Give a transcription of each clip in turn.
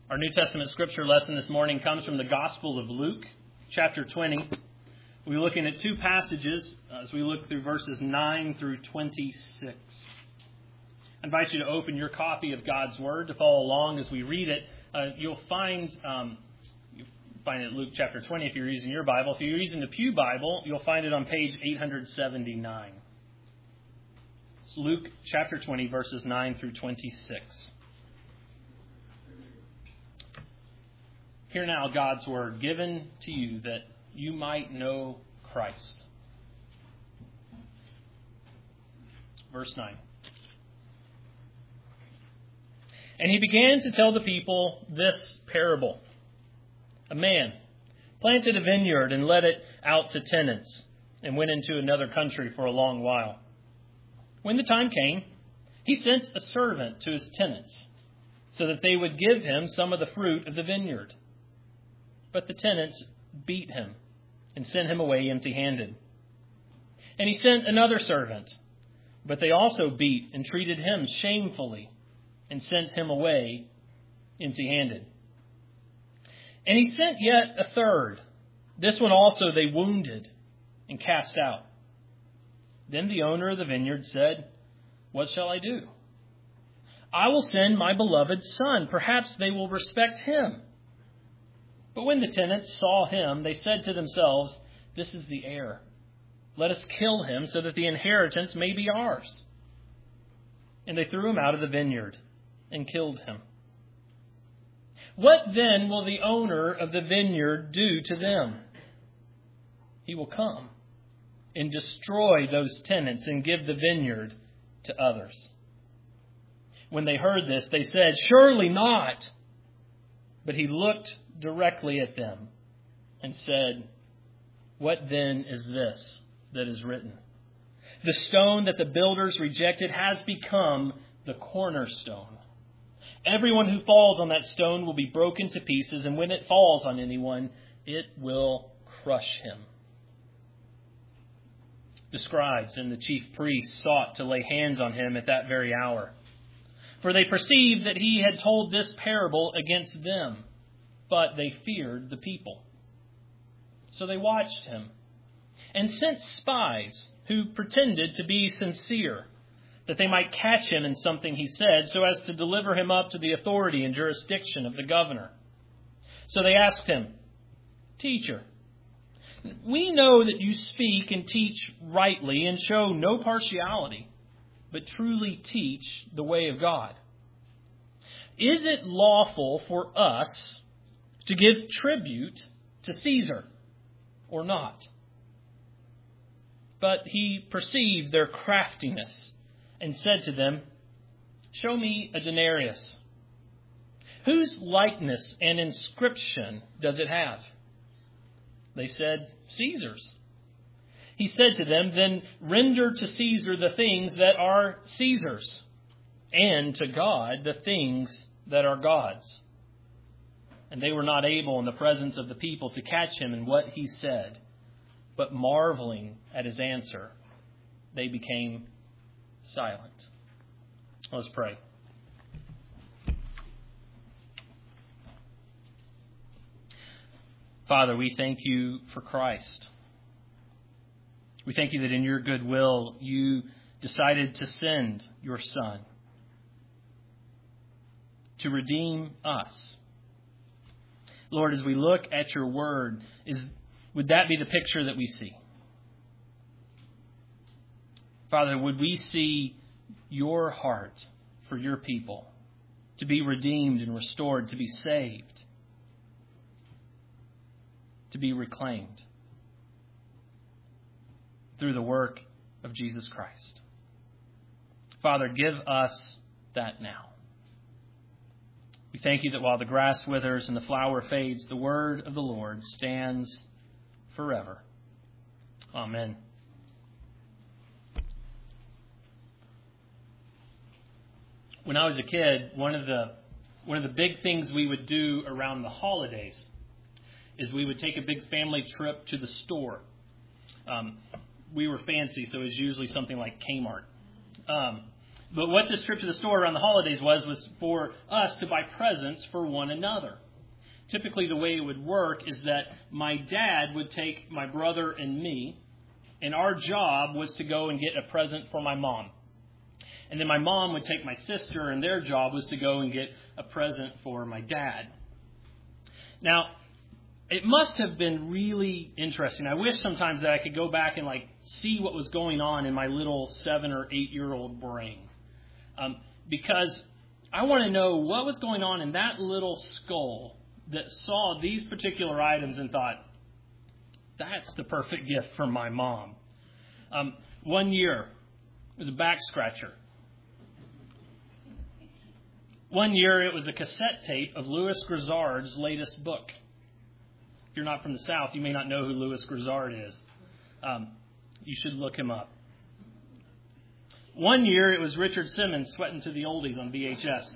Our New Testament scripture lesson this morning comes from the Gospel of Luke, chapter 20. We're looking at two passages as we look through verses 9 through 26. I invite you to open your copy of God's Word to follow along as we read it. You'll find it in Luke chapter 20 if you're using your Bible. If you're using the Pew Bible, you'll find it on page 879. It's Luke chapter 20, verses 9 through 26. Hear now God's Word given to you that you might know Christ. Verse 9. And he began to tell the people this parable. A man planted a vineyard and let it out to tenants and went into another country for a long while. When the time came, he sent a servant to his tenants so that they would give him some of the fruit of the vineyard. But the tenants beat him and sent him away empty-handed. And he sent another servant, but they also beat and treated him shamefully and sent him away empty-handed. And he sent yet a third. This one also they wounded and cast out. Then the owner of the vineyard said, "What shall I do? I will send my beloved son. Perhaps they will respect him." But when the tenants saw him, they said to themselves, "This is the heir. Let us kill him so that the inheritance may be ours." And they threw him out of the vineyard and killed him. What then will the owner of the vineyard do to them? He will come and destroy those tenants and give the vineyard to others. When they heard this, they said, "Surely not." But he looked directly at them and said, "What then is this that is written? The stone that the builders rejected has become the cornerstone. Everyone who falls on that stone will be broken to pieces, and when it falls on anyone, it will crush him." The scribes and the chief priests sought to lay hands on him at that very hour, for they perceived that he had told this parable against them, but they feared the people. So they watched him and sent spies who pretended to be sincere, that they might catch him in something he said, so as to deliver him up to the authority and jurisdiction of the governor. So they asked him, "Teacher, we know that you speak and teach rightly and show no partiality, but truly teach the way of God. Is it lawful for us to give tribute to Caesar or not?" But he perceived their craftiness and said to them, "Show me a denarius. Whose likeness and inscription does it have?" They said, "Caesar's." He said to them, "Then render to Caesar the things that are Caesar's, and to God the things that are God's." And they were not able in the presence of the people to catch him in what he said, but marveling at his answer, they became silent. Let's pray. Father, we thank you for Christ. We thank you that in your goodwill you decided to send your Son to redeem us. Lord, as we look at your word, would that be the picture that we see? Father, would we see your heart for your people to be redeemed and restored, to be saved, to be reclaimed through the work of Jesus Christ? Father, give us that now. We thank you that while the grass withers and the flower fades, the word of the Lord stands forever. Amen. When I was a kid, one of the big things we would do around the holidays is we would take a big family trip to the store. We were fancy, so it was usually something like Kmart. But what this trip to the store around the holidays was for us to buy presents for one another. Typically, the way it would work is that my dad would take my brother and me, and our job was to go and get a present for my mom. And then my mom would take my sister, and their job was to go and get a present for my dad. Now, it must have been really interesting. I wish sometimes that I could go back and see what was going on in my little 7 or 8-year-old brain. Because I want to know what was going on in that little skull that saw these particular items and thought, that's the perfect gift for my mom. One year, it was a back scratcher. One year, it was a cassette tape of Louis Grizzard's latest book. If you're not from the South, you may not know who Louis Grizzard is. You should look him up. One year, it was Richard Simmons sweating to the oldies on VHS.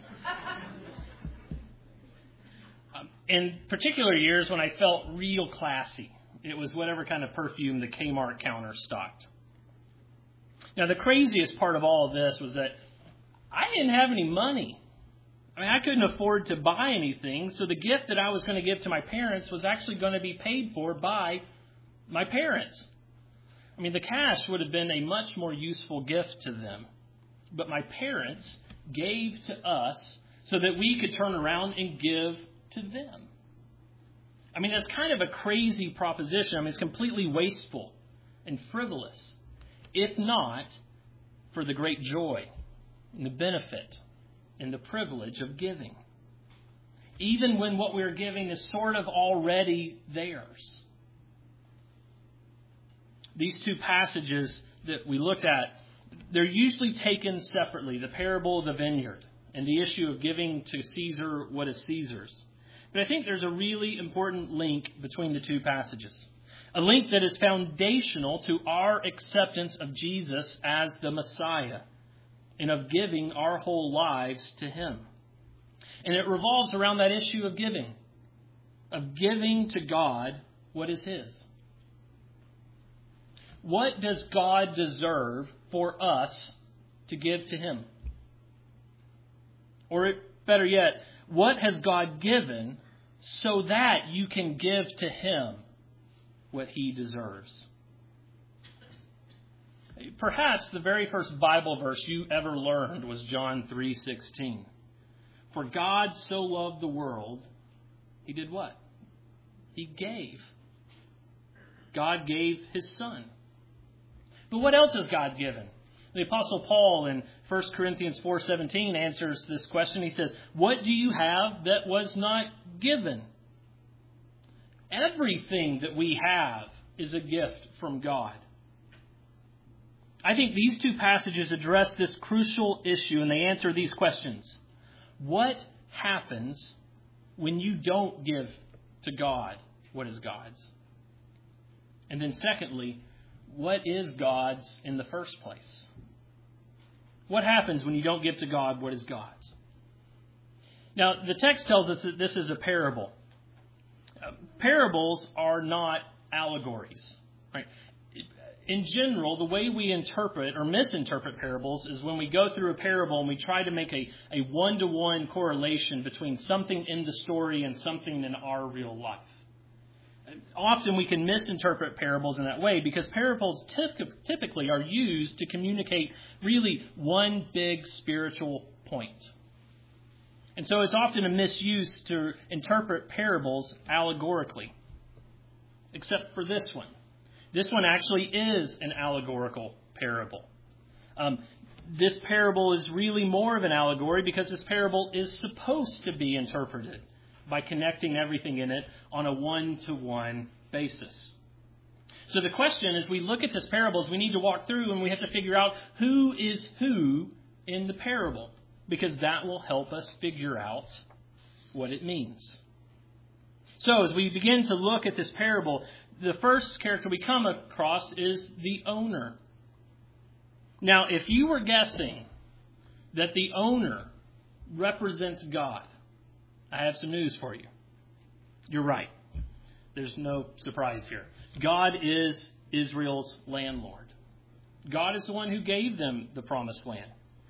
In particular years when I felt real classy, it was whatever kind of perfume the Kmart counter stocked. Now, the craziest part of all of this was that I didn't have any money. I couldn't afford to buy anything, so the gift that I was going to give to my parents was actually going to be paid for by my parents. The cash would have been a much more useful gift to them. But my parents gave to us so that we could turn around and give to them. That's kind of a crazy proposition. It's completely wasteful and frivolous, if not for the great joy and the benefit and the privilege of giving, even when what we're giving is sort of already theirs. These two passages that we looked at, they're usually taken separately, the parable of the vineyard and the issue of giving to Caesar what is Caesar's. But I think there's a really important link between the two passages, a link that is foundational to our acceptance of Jesus as the Messiah and of giving our whole lives to Him. And it revolves around that issue of giving to God what is His. What does God deserve for us to give to Him? Or better yet, what has God given so that you can give to Him what He deserves? Perhaps the very first Bible verse you ever learned was John 3:16. For God so loved the world, He did what? He gave. God gave His Son. But what else has God given? The Apostle Paul in 1 Corinthians 4:17 answers this question. He says, what do you have that was not given? Everything that we have is a gift from God. I think these two passages address this crucial issue, and they answer these questions. What happens when you don't give to God what is God's? And then secondly, what is God's in the first place? What happens when you don't give to God what is God's? Now, the text tells us that this is a parable. Parables are not allegories, right? In general, the way we interpret or misinterpret parables is when we go through a parable and we try to make a one-to-one correlation between something in the story and something in our real life. Often we can misinterpret parables in that way because parables typically are used to communicate really one big spiritual point. And so it's often a misuse to interpret parables allegorically, except for this one. This one actually is an allegorical parable. This parable is really more of an allegory because this parable is supposed to be interpreted by connecting everything in it on a one-to-one basis. So the question as we look at this parable is we need to walk through and we have to figure out who is who in the parable, because that will help us figure out what it means. So as we begin to look at this parable, the first character we come across is the owner. Now, if you were guessing that the owner represents God, I have some news for you. You're right. There's no surprise here. God is Israel's landlord. God is the one who gave them the promised land.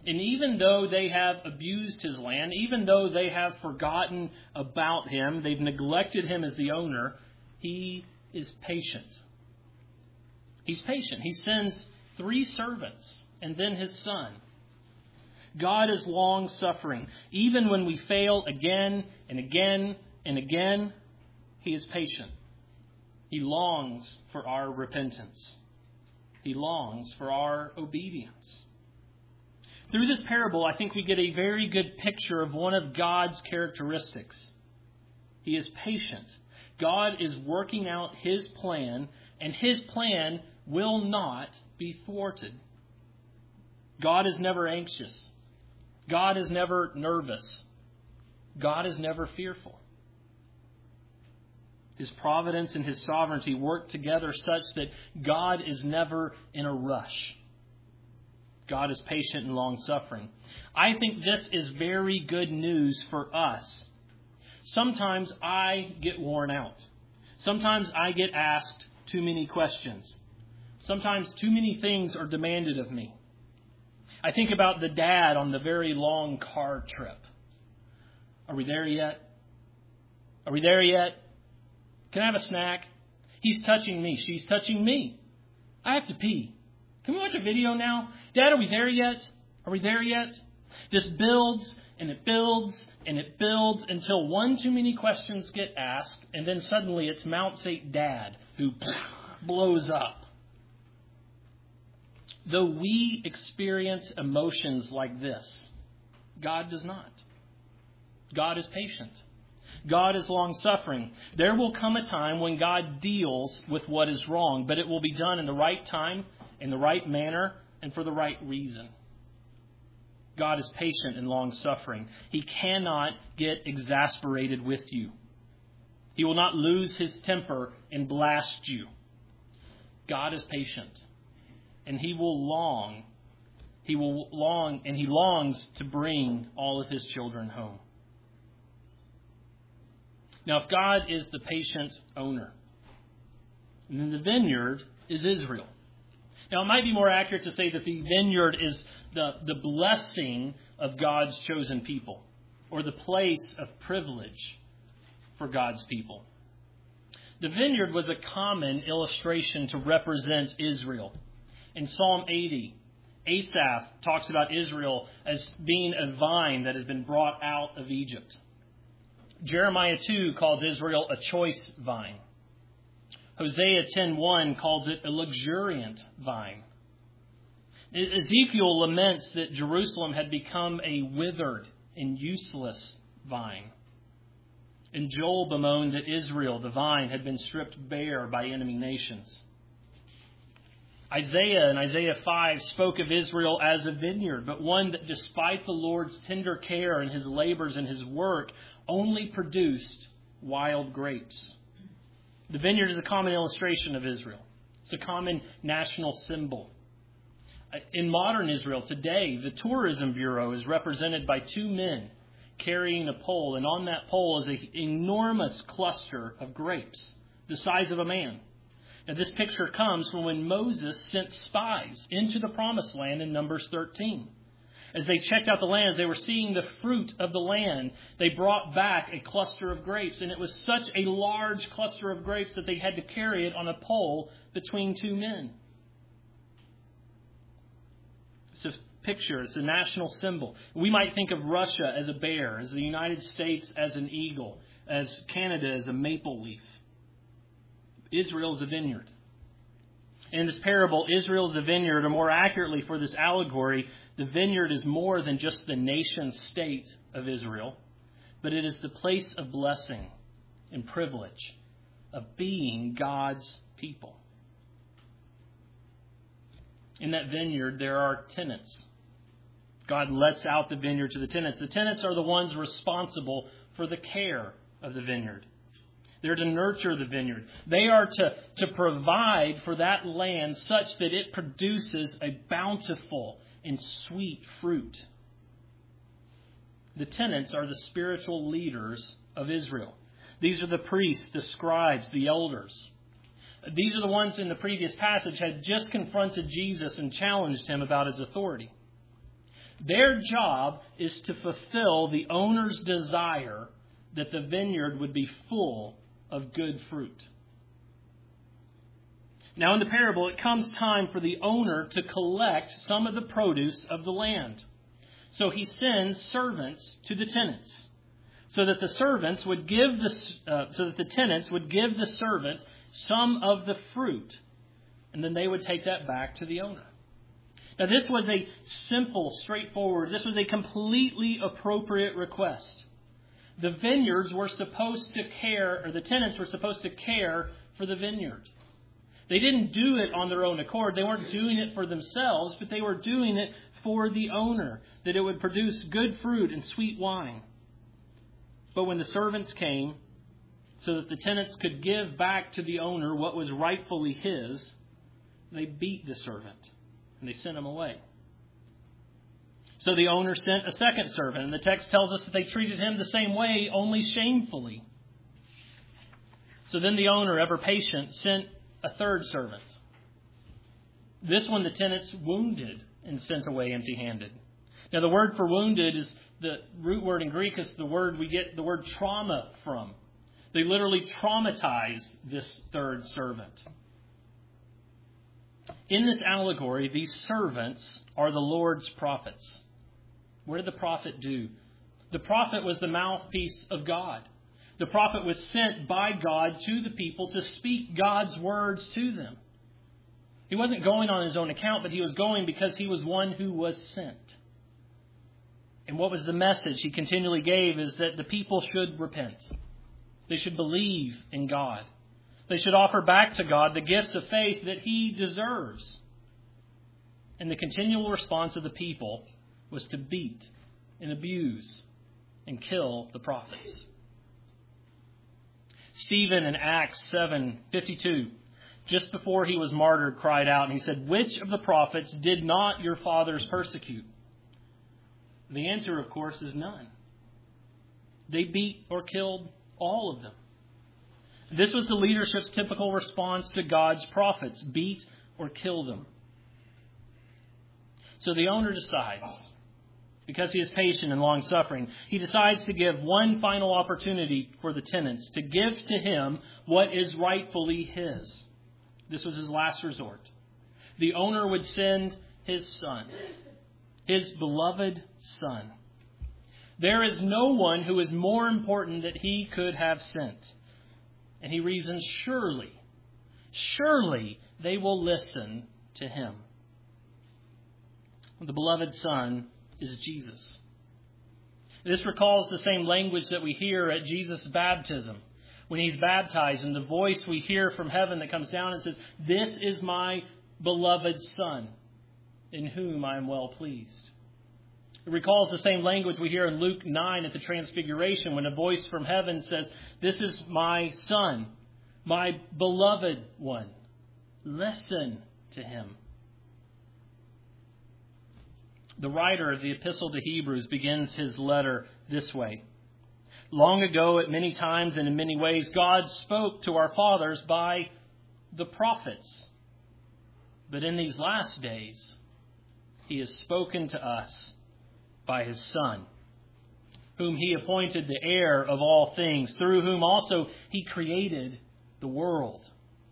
And even though they have abused his land, even though they have forgotten about him, they've neglected him as the owner, he is patient. He's patient. He sends 3 servants and then his son. God is long-suffering. Even when we fail again and again and again, he is patient. He longs for our repentance. He longs for our obedience. Through this parable, I think we get a very good picture of one of God's characteristics. He is patient. God is working out his plan, and his plan will not be thwarted. God is never anxious. God is never nervous. God is never fearful. His providence and his sovereignty work together such that God is never in a rush. God is patient and long-suffering. I think this is very good news for us. Sometimes I get worn out. Sometimes I get asked too many questions. Sometimes too many things are demanded of me. I think about the dad on the very long car trip. Are we there yet? Are we there yet? Can I have a snack? He's touching me. She's touching me. I have to pee. Can we watch a video now? Dad, are we there yet? Are we there yet? This builds and it builds and it builds until one too many questions get asked, and then suddenly it's Mount St. Dad who blows up. Though we experience emotions like this, God does not. God is patient. God is long-suffering. There will come a time when God deals with what is wrong, but it will be done in the right time, in the right manner, and for the right reason. God is patient and long-suffering. He cannot get exasperated with you. He will not lose his temper and blast you. God is patient. And he longs to bring all of his children home. Now, if God is the patient owner, then the vineyard is Israel. Now, it might be more accurate to say that the vineyard is the blessing of God's chosen people, or the place of privilege for God's people. The vineyard was a common illustration to represent Israel. In Psalm 80, Asaph talks about Israel as being a vine that has been brought out of Egypt. Jeremiah 2 calls Israel a choice vine. Hosea 10:1 calls it a luxuriant vine. Ezekiel laments that Jerusalem had become a withered and useless vine. And Joel bemoaned that Israel, the vine, had been stripped bare by enemy nations. Isaiah in Isaiah 5 spoke of Israel as a vineyard, but one that despite the Lord's tender care and his labors and his work, only produced wild grapes. The vineyard is a common illustration of Israel. It's a common national symbol. In modern Israel today, the Tourism Bureau is represented by 2 men carrying a pole, and on that pole is an enormous cluster of grapes, the size of a man. Now, this picture comes from when Moses sent spies into the Promised Land in Numbers 13. As they checked out the land, as they were seeing the fruit of the land, they brought back a cluster of grapes. And it was such a large cluster of grapes that they had to carry it on a pole between 2 men. It's a picture. It's a national symbol. We might think of Russia as a bear, as the United States as an eagle, as Canada as a maple leaf. Israel is a vineyard. In this parable, Israel is a vineyard, or more accurately for this allegory, the vineyard is more than just the nation state of Israel, but it is the place of blessing and privilege of being God's people. In that vineyard, there are tenants. God lets out the vineyard to the tenants. The tenants are the ones responsible for the care of the vineyard. They're to nurture the vineyard. They are to provide for that land such that it produces a bountiful and sweet fruit. The tenants are the spiritual leaders of Israel. These are the priests, the scribes, the elders. These are the ones in the previous passage had just confronted Jesus and challenged him about his authority. Their job is to fulfill the owner's desire that the vineyard would be full of good fruit. Now in the parable, it comes time for the owner to collect some of the produce of the land. So he sends servants to the tenants, so that the tenants would give the servant some of the fruit, and then they would take that back to the owner. Now this was a simple, straightforward, this was a completely appropriate request. The vineyards were supposed to care, or the tenants were supposed to care for the vineyard. They didn't do it on their own accord. They weren't doing it for themselves, but they were doing it for the owner, that it would produce good fruit and sweet wine. But when the servants came, so that the tenants could give back to the owner what was rightfully his, they beat the servant and they sent him away. So the owner sent a second servant, and the text tells us that they treated him the same way, only shamefully. So then the owner, ever patient, sent a third servant. This one the tenants wounded and sent away empty-handed. Now the word for wounded is the root word in Greek is the word we get the word trauma from. They literally traumatized this third servant. In this allegory, these servants are the Lord's prophets. What did the prophet do? The prophet was the mouthpiece of God. The prophet was sent by God to the people to speak God's words to them. He wasn't going on his own account, but he was going because he was one who was sent. And what was the message he continually gave is that the people should repent. They should believe in God. They should offer back to God the gifts of faith that he deserves. And the continual response of the people was to beat and abuse and kill the prophets. Stephen in Acts 7:52, just before he was martyred, cried out, and he said, "Which of the prophets did not your fathers persecute?" The answer, of course, is none. They beat or killed all of them. This was the leadership's typical response to God's prophets: beat or kill them. So the owner decides, because he is patient and long-suffering, he decides to give one final opportunity for the tenants to give to him what is rightfully his. This was his last resort. The owner would send his son, his beloved son. There is no one who is more important that he could have sent. And he reasons, surely they will listen to him. The beloved son is Jesus. This recalls the same language that we hear at Jesus' baptism. When he's baptized, and the voice we hear from heaven that comes down and says, "This is my beloved son, in whom I am well pleased." It recalls the same language we hear in Luke 9 at the Transfiguration, when a voice from heaven says, "This is my son, my beloved one. Listen to him." The writer of the Epistle to Hebrews begins his letter this way. Long ago, at many times and in many ways, God spoke to our fathers by the prophets. But in these last days, he has spoken to us by his Son, whom he appointed the heir of all things, through whom also he created the world.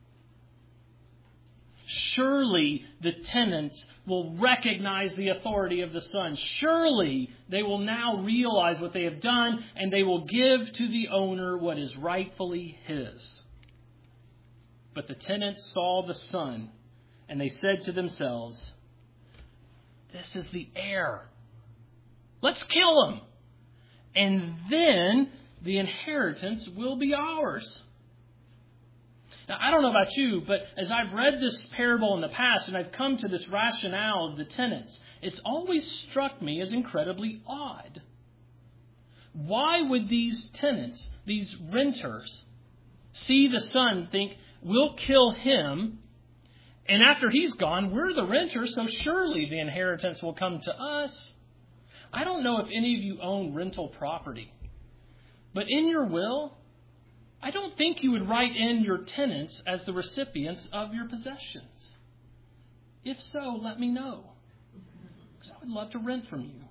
Surely the tenants will recognize the authority of the Son. Surely they will now realize what they have done, and they will give to the owner what is rightfully his. But the tenants saw the Son, and they said to themselves, "This is the heir. Let's kill him, and then the inheritance will be ours." Now, I don't know about you, but as I've read this parable in the past and I've come to this rationale of the tenants, it's always struck me as incredibly odd. Why would these tenants, these renters, see the son, think, "We'll kill him, and after he's gone, we're the renters, so surely the inheritance will come to us"? I don't know if any of you own rental property, but in your will, I don't think you would write in your tenants as the recipients of your possessions. If so, let me know. Because I would love to rent from you.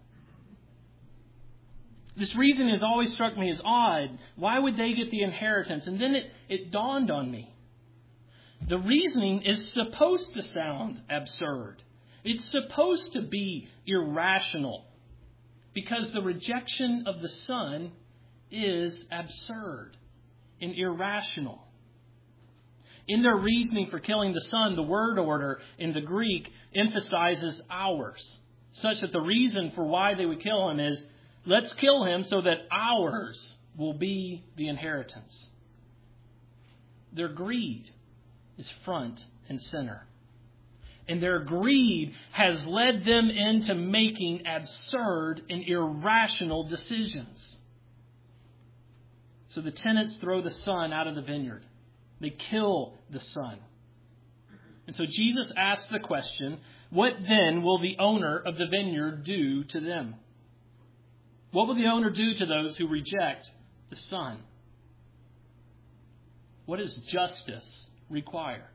This reason has always struck me as odd. Why would they get the inheritance? And then it dawned on me. The reasoning is supposed to sound absurd. It's supposed to be irrational. Because the rejection of the Son is absurd and irrational. In their reasoning for killing the Son, the word order in the Greek emphasizes ours, such that the reason for why they would kill him is, let's kill him so that ours will be the inheritance. Their greed is front and center. And their greed has led them into making absurd and irrational decisions. So the tenants throw the Son out of the vineyard. They kill the Son. And so Jesus asks the question, what then will the owner of the vineyard do to them? What will the owner do to those who reject the Son? What does justice require?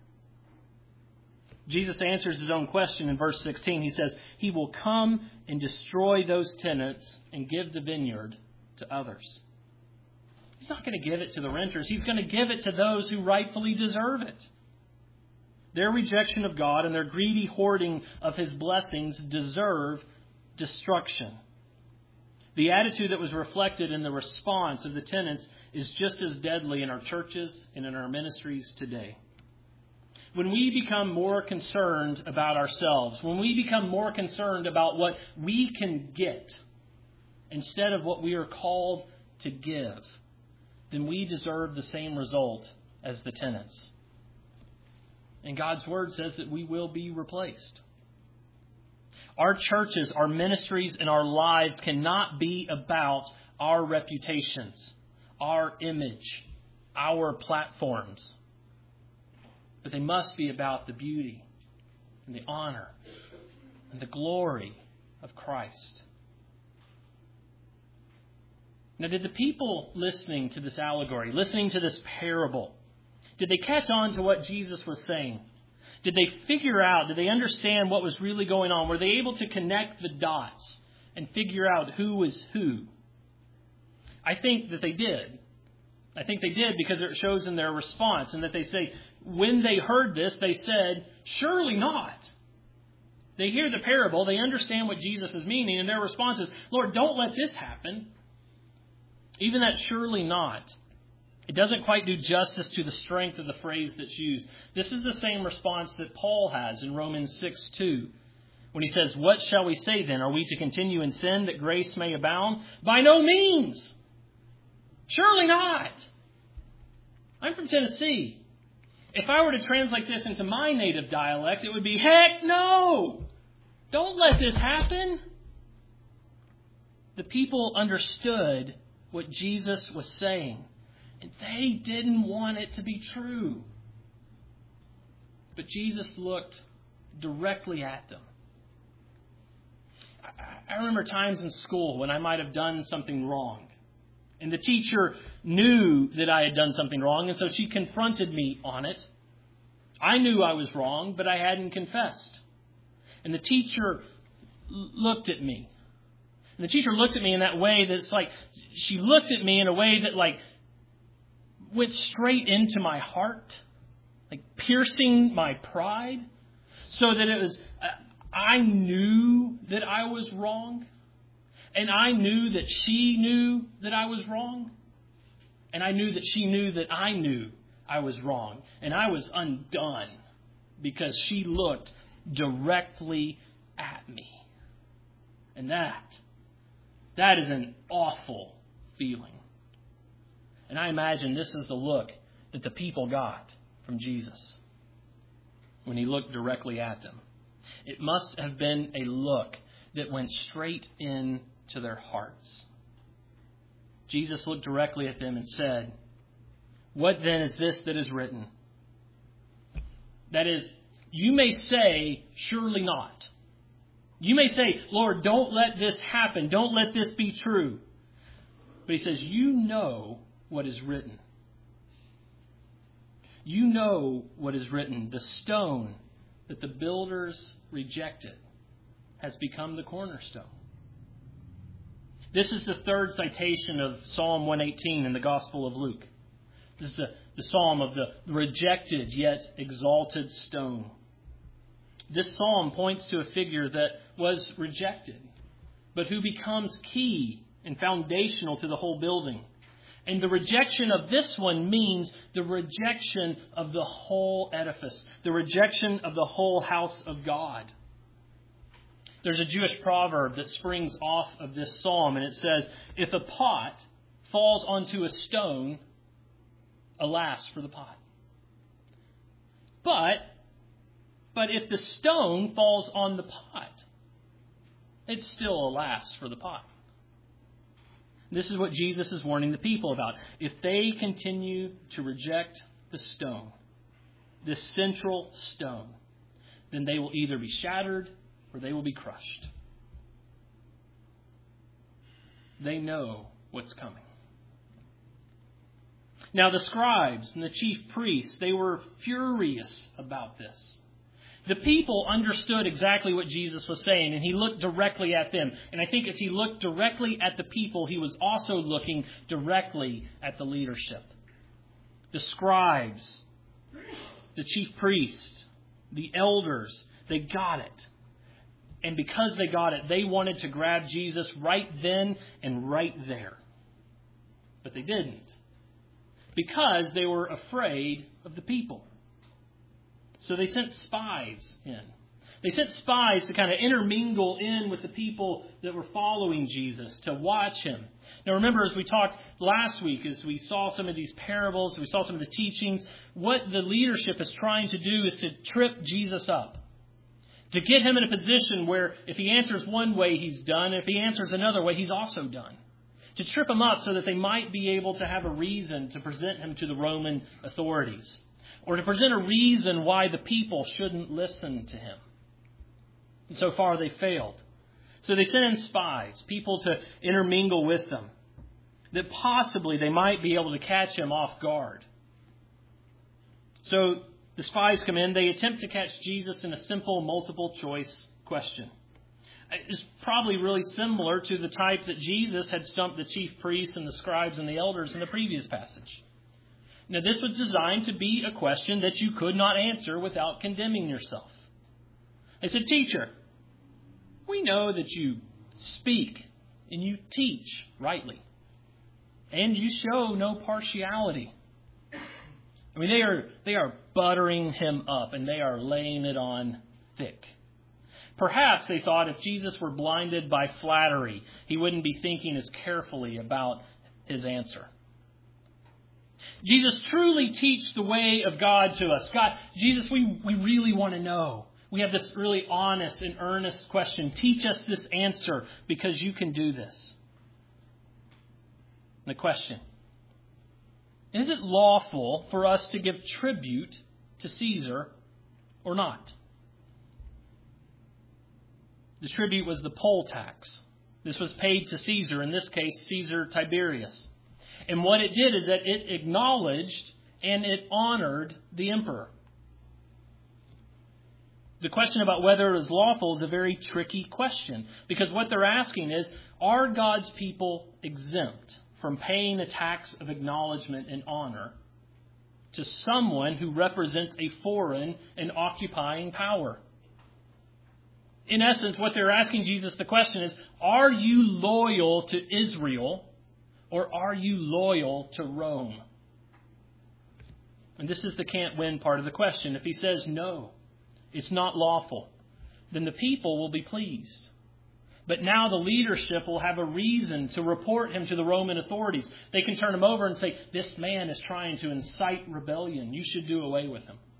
Jesus answers his own question in verse 16. He says, he will come and destroy those tenants and give the vineyard to others. He's not going to give it to the renters. He's going to give it to those who rightfully deserve it. Their rejection of God and their greedy hoarding of his blessings deserve destruction. The attitude that was reflected in the response of the tenants is just as deadly in our churches and in our ministries today. When we become more concerned about ourselves, when we become more concerned about what we can get instead of what we are called to give, then we deserve the same result as the tenants. And God's Word says that we will be replaced. Our churches, our ministries, and our lives cannot be about our reputations, our image, our platforms. But they must be about the beauty and the honor and the glory of Christ. Now, did the people listening to this allegory, listening to this parable, did they catch on to what Jesus was saying? Did they figure out, did they understand what was really going on? Were they able to connect the dots and figure out who was who? I think that they did. I think they did because it shows in their response, and that they say, when they heard this, they said, surely not. They hear the parable, they understand what Jesus is meaning, and their response is, Lord, don't let this happen. Even that surely not. It doesn't quite do justice to the strength of the phrase that's used. This is the same response that Paul has in Romans 6:2. When he says, what shall we say then? Are we to continue in sin that grace may abound? By no means. Surely not. I'm from Tennessee. If I were to translate this into my native dialect, it would be, heck no! Don't let this happen. The people understood what Jesus was saying, and they didn't want it to be true. But Jesus looked directly at them. I remember times in school when I might have done something wrong. And the teacher knew that I had done something wrong, and so she confronted me on it. I knew I was wrong, but I hadn't confessed. And the teacher looked at me. And the teacher looked at me in that way that's like, she looked at me in a way that like went straight into my heart, like piercing my pride, so that it was, I knew that I was wrong. And I knew that she knew that I was wrong. And I knew that she knew that I knew I was wrong. And I was undone because she looked directly at me. And that is an awful feeling. And I imagine this is the look that the people got from Jesus when he looked directly at them. It must have been a look that went straight into their hearts. Jesus looked directly at them and said, what then is this that is written? That is, you may say, surely not. You may say, Lord, don't let this happen. Don't let this be true. But he says, you know what is written. You know what is written. The stone that the builders rejected has become the cornerstone. This is the third citation of Psalm 118 in the Gospel of Luke. This is the psalm of the rejected yet exalted stone. This psalm points to a figure that was rejected, but who becomes key and foundational to the whole building. And the rejection of this one means the rejection of the whole edifice, the rejection of the whole house of God. There's a Jewish proverb that springs off of this psalm, and it says, if a pot falls onto a stone, alas for the pot. But if the stone falls on the pot, it's still alas for the pot. This is what Jesus is warning the people about. If they continue to reject the stone, this central stone, then they will either be shattered or they will be crushed. They know what's coming. Now the scribes and the chief priests, they were furious about this. The people understood exactly what Jesus was saying, and he looked directly at them. And I think as he looked directly at the people, he was also looking directly at the leadership. The scribes, the chief priests, the elders, they got it. And because they got it, they wanted to grab Jesus right then and right there. But they didn't. Because they were afraid of the people. So they sent spies in. They sent spies to kind of intermingle in with the people that were following Jesus, to watch him. Now remember, as we talked last week, as we saw some of these parables, we saw some of the teachings, what the leadership is trying to do is to trip Jesus up. To get him in a position where if he answers one way, he's done. If he answers another way, he's also done. To trip him up so that they might be able to have a reason to present him to the Roman authorities. Or to present a reason why the people shouldn't listen to him. And so far they failed. So they sent in spies, people to intermingle with them, that possibly they might be able to catch him off guard. So the spies come in, they attempt to catch Jesus in a simple multiple choice question. It's probably really similar to the type that Jesus had stumped the chief priests and the scribes and the elders in the previous passage. Now, this was designed to be a question that you could not answer without condemning yourself. They said, "Teacher, we know that you speak and you teach rightly, and you show no partiality." I mean, they are buttering him up, and they are laying it on thick. Perhaps they thought if Jesus were blinded by flattery, he wouldn't be thinking as carefully about his answer. Jesus, truly teach the way of God to us. God, Jesus, we really want to know. We have this really honest and earnest question. Teach us this answer because you can do this. And the question, is it lawful for us to give tribute to Caesar or not? The tribute was the poll tax. This was paid to Caesar, in this case, Caesar Tiberius. And what it did is that it acknowledged and it honored the emperor. The question about whether it was lawful is a very tricky question, because what they're asking is, are God's people exempt from paying a tax of acknowledgement and honor to someone who represents a foreign and occupying power? In essence, what they're asking Jesus the question is, are you loyal to Israel or are you loyal to Rome? And this is the can't win part of the question. If he says no, it's not lawful, then the people will be pleased. But now the leadership will have a reason to report him to the Roman authorities. They can turn him over and say, this man is trying to incite rebellion. You should do away with him.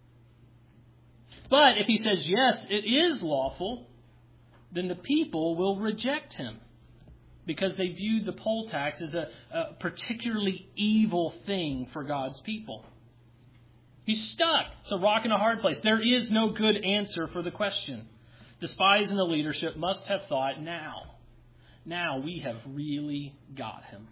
But if he says, yes, it is lawful, then the people will reject him because they viewed the poll tax as a particularly evil thing for God's people. He's stuck. It's a rock and a hard place. There is no good answer for the question. The spies and the leadership must have thought, now we have really got him.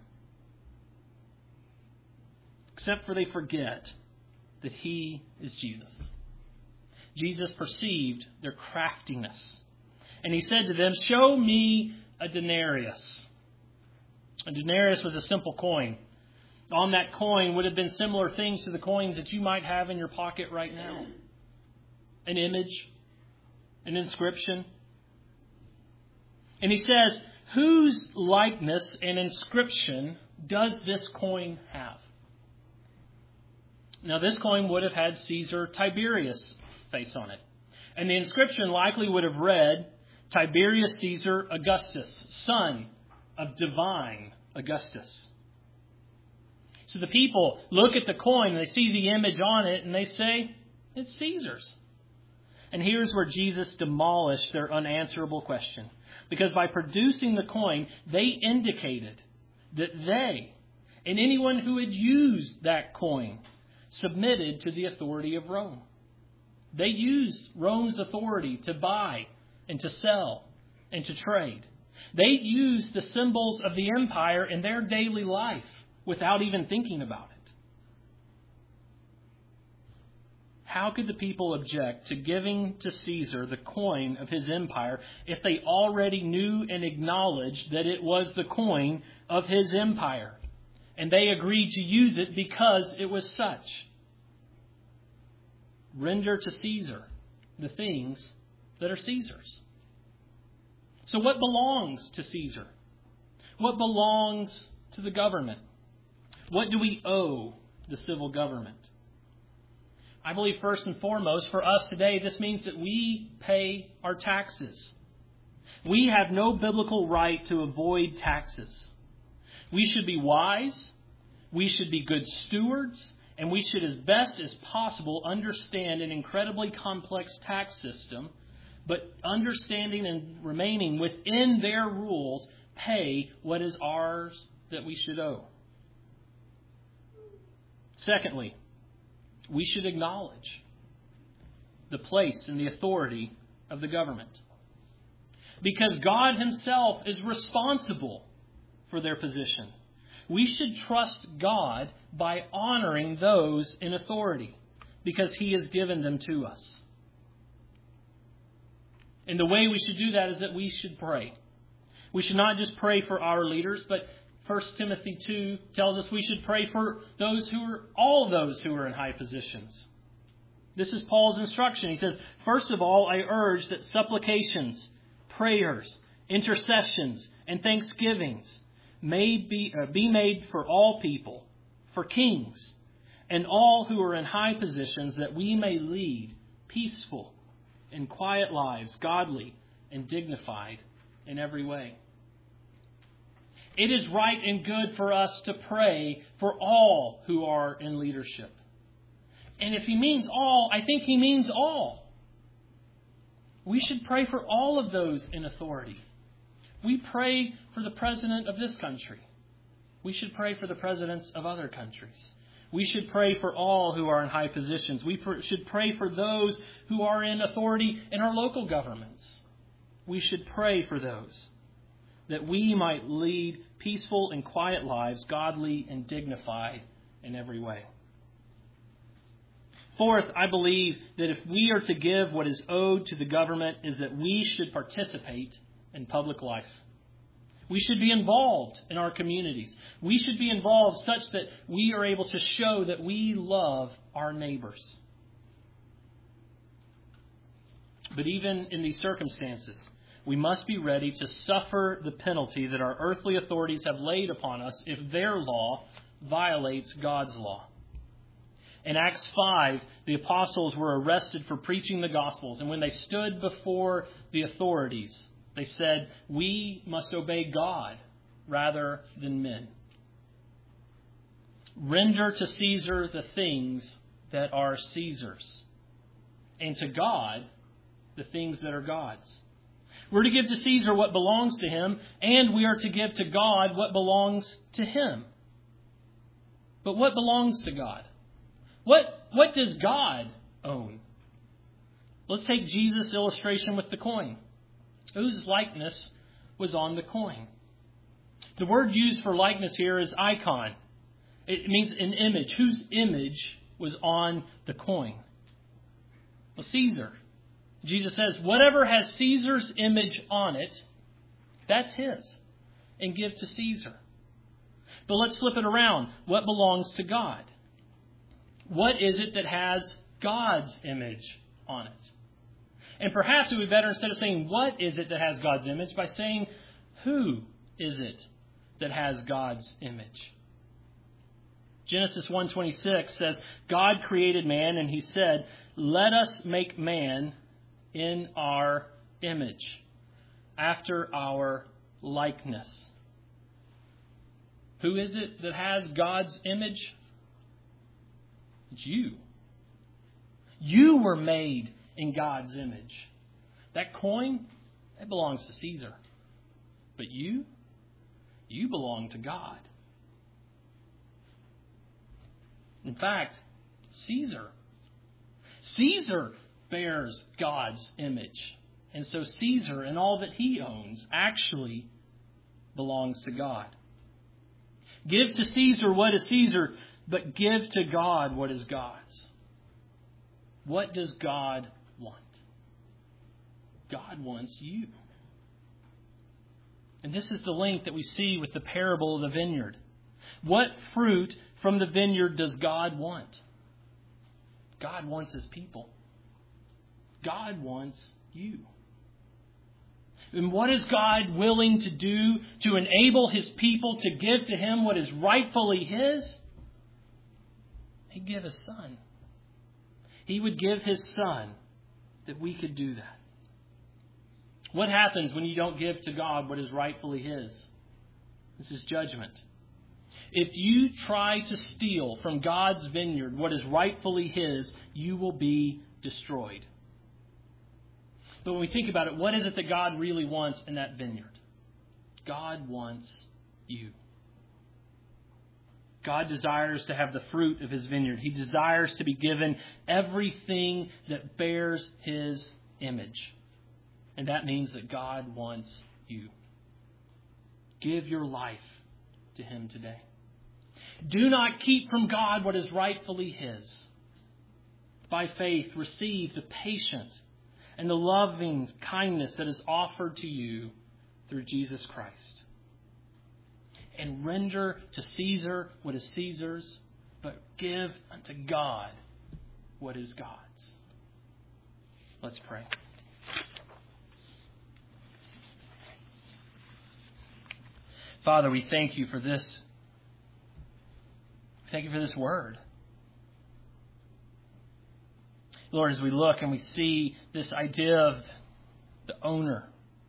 Except for they forget that he is Jesus. Jesus perceived their craftiness. And he said to them, "Show me a denarius." A denarius was a simple coin. On that coin would have been similar things to the coins that you might have in your pocket right now. An image, an inscription. And he says, whose likeness and inscription does this coin have? Now, this coin would have had Caesar Tiberius face on it. And the inscription likely would have read, Tiberius Caesar Augustus, son of divine Augustus. So the people look at the coin, and they see the image on it, and they say, it's Caesar's. And here's where Jesus demolished their unanswerable question. Because by producing the coin, they indicated that they, and anyone who had used that coin, submitted to the authority of Rome. They used Rome's authority to buy and to sell and to trade. They used the symbols of the empire in their daily life without even thinking about it. How could the people object to giving to Caesar the coin of his empire if they already knew and acknowledged that it was the coin of his empire? And they agreed to use it because it was such. Render to Caesar the things that are Caesar's. So what belongs to Caesar? What belongs to the government? What do we owe the civil government? I believe first and foremost for us today, this means that we pay our taxes. We have no biblical right to avoid taxes. We should be wise. We should be good stewards. And we should, as best as possible, understand an incredibly complex tax system, but understanding and remaining within their rules, pay what is ours that we should owe. Secondly, we should acknowledge the place and the authority of the government. Because God Himself is responsible for their position. We should trust God by honoring those in authority because He has given them to us. And the way we should do that is that we should pray. We should not just pray for our leaders, but 1 Timothy 2 tells us we should pray for all those who are in high positions. This is Paul's instruction. He says, first of all, I urge that supplications, prayers, intercessions, and thanksgivings may be made for all people, for kings, and all who are in high positions, that we may lead peaceful and quiet lives, godly and dignified in every way. It is right and good for us to pray for all who are in leadership. And if he means all, I think he means all. We should pray for all of those in authority. We pray for the president of this country. We should pray for the presidents of other countries. We should pray for all who are in high positions. We should pray for those who are in authority in our local governments. We should pray for those, that we might lead peaceful and quiet lives, godly and dignified in every way. Fourth, I believe that if we are to give what is owed to the government, is that we should participate in public life. We should be involved in our communities. We should be involved such that we are able to show that we love our neighbors. But even in these circumstances, we must be ready to suffer the penalty that our earthly authorities have laid upon us if their law violates God's law. In Acts 5, the apostles were arrested for preaching the Gospels. And when they stood before the authorities, they said, we must obey God rather than men. Render to Caesar the things that are Caesar's, and to God the things that are God's. We're to give to Caesar what belongs to him, and we are to give to God what belongs to him. But what belongs to God? What does God own? Let's take Jesus' illustration with the coin. Whose likeness was on the coin? The word used for likeness here is icon. It means an image. Whose image was on the coin? Well, Caesar. Jesus says, whatever has Caesar's image on it, that's his. And give to Caesar. But let's flip it around. What belongs to God? What is it that has God's image on it? And perhaps it would be better, instead of saying what is it that has God's image, by saying who is it that has God's image? Genesis 1:26 says, God created man and he said, let us make man in our image, after our likeness. Who is it that has God's image? It's you. You were made in God's image. That coin, it belongs to Caesar. But you belong to God. In fact, Caesar bears God's image. And so Caesar and all that he owns actually belongs to God. Give to Caesar what is Caesar, but give to God what is God's. What does God want? God wants you. And this is the link that we see with the parable of the vineyard. What fruit from the vineyard does God want? God wants his people. God wants you. And what is God willing to do to enable his people to give to him what is rightfully his? He'd give his son. He would give his son that we could do that. What happens when you don't give to God what is rightfully his? This is judgment. If you try to steal from God's vineyard what is rightfully his, you will be destroyed. But when we think about it, what is it that God really wants in that vineyard? God wants you. God desires to have the fruit of his vineyard. He desires to be given everything that bears his image. And that means that God wants you. Give your life to him today. Do not keep from God what is rightfully his. By faith, receive the patient and the loving kindness that is offered to you through Jesus Christ. And render to Caesar what is Caesar's, but give unto God what is God's. Let's pray. Father, we thank you for this. Thank you for this word. Lord, as we look and we see this idea of the owner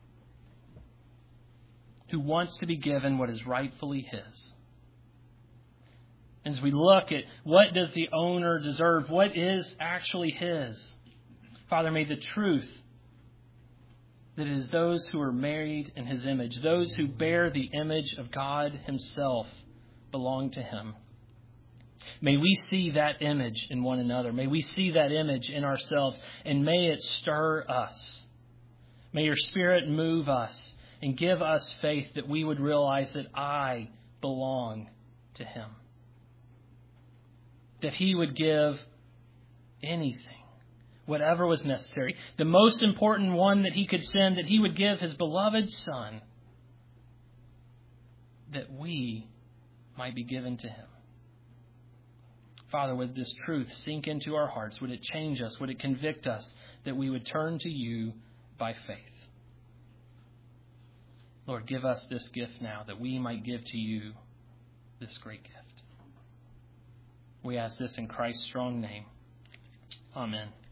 who wants to be given what is rightfully his. As we look at what does the owner deserve, what is actually his, Father, may the truth that it is those who are made in his image, those who bear the image of God himself, belong to him. May we see that image in one another. May we see that image in ourselves, and may it stir us. May your Spirit move us and give us faith that we would realize that I belong to him. That he would give anything, whatever was necessary. The most important one that he could send, that he would give his beloved Son, that we might be given to him. Father, would this truth sink into our hearts? Would it change us? Would it convict us that we would turn to you by faith? Lord, give us this gift now that we might give to you this great gift. We ask this in Christ's strong name. Amen.